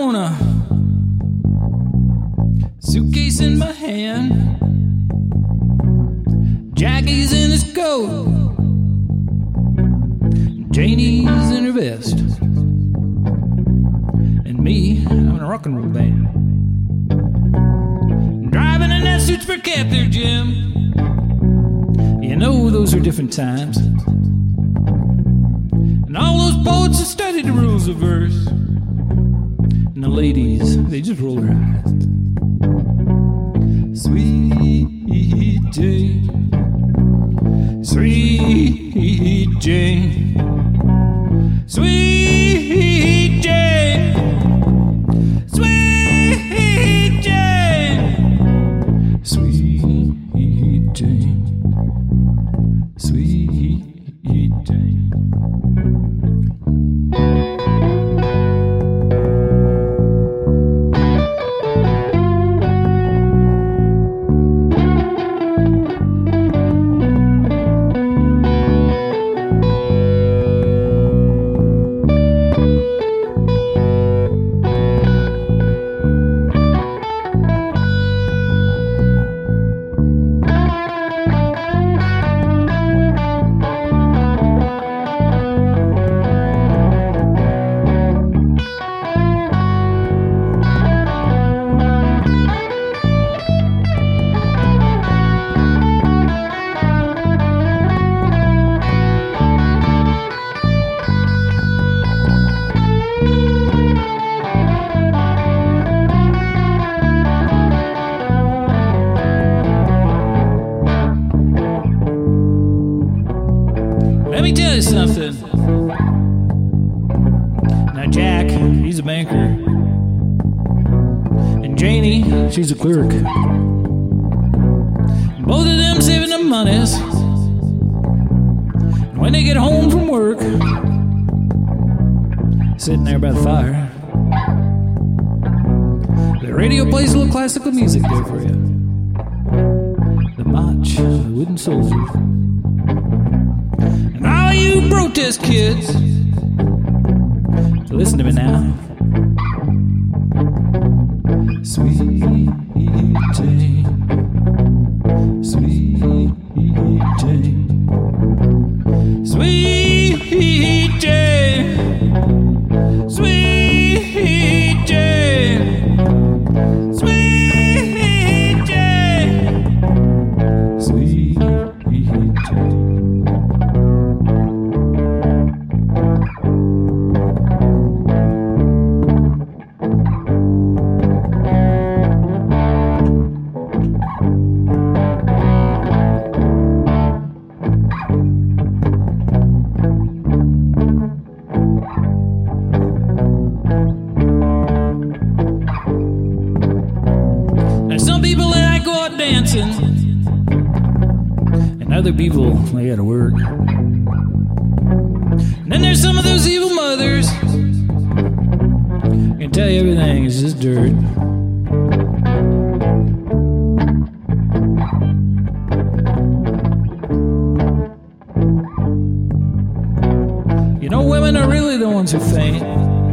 corner, suitcase in my hand, Jackie's in his coat, Janie's in her vest, and me, I'm in a rock and roll band. Driving in that suits for cab there, Jim. You know those are different times. And all those poets have studied the rules of verse. And the ladies, they just roll their eyes. Sweet Jane, sweet Jane, sweet Jane, sweet Jane, sweet Jane, sweet Jane. Let me tell you something. Now Jack, he's a banker. And Janie, she's a clerk. And both of them saving their monies. And when they get home from work, sitting there by the fire, the radio plays a little classical music there for you. The March of the Wooden Soldier. And all you protest kids, listen to me now. Sweet Jane, sweet Jane, sweet Jane, sweet Jane, sweet Jane, sweet Jane. Some people, they like go out dancing, and other people, they gotta work. And then there's some of those evil mothers, I can tell you everything is just dirt. You know, women are really the ones who faint.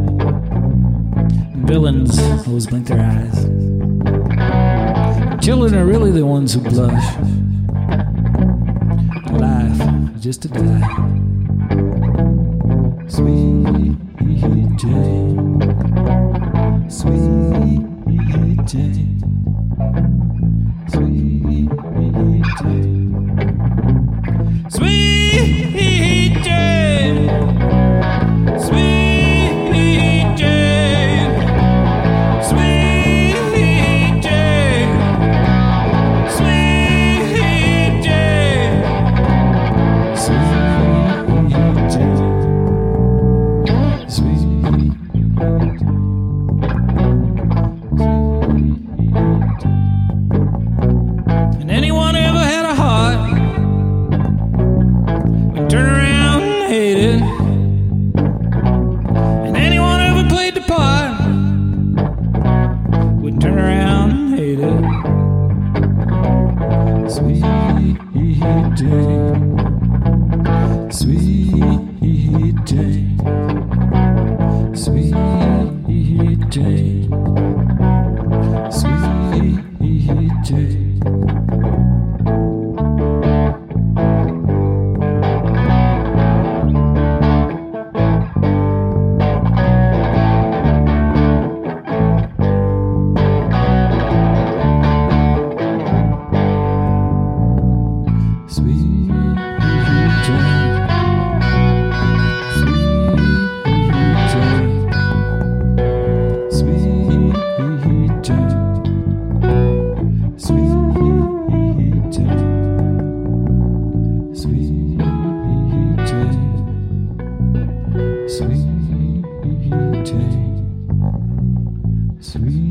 Villains always blink their eyes. Children are really the ones who blush. Life is just to die. Sweet Jane, sweet Jane, sweet Jane, sweet Jane, sweet Jane, sweet Jane. And anyone who ever had a heart would turn around and hate it. And anyone who ever played the part would turn around and hate it. Sweet Jane, sweet Jane, sweet Jane. tame, sweet.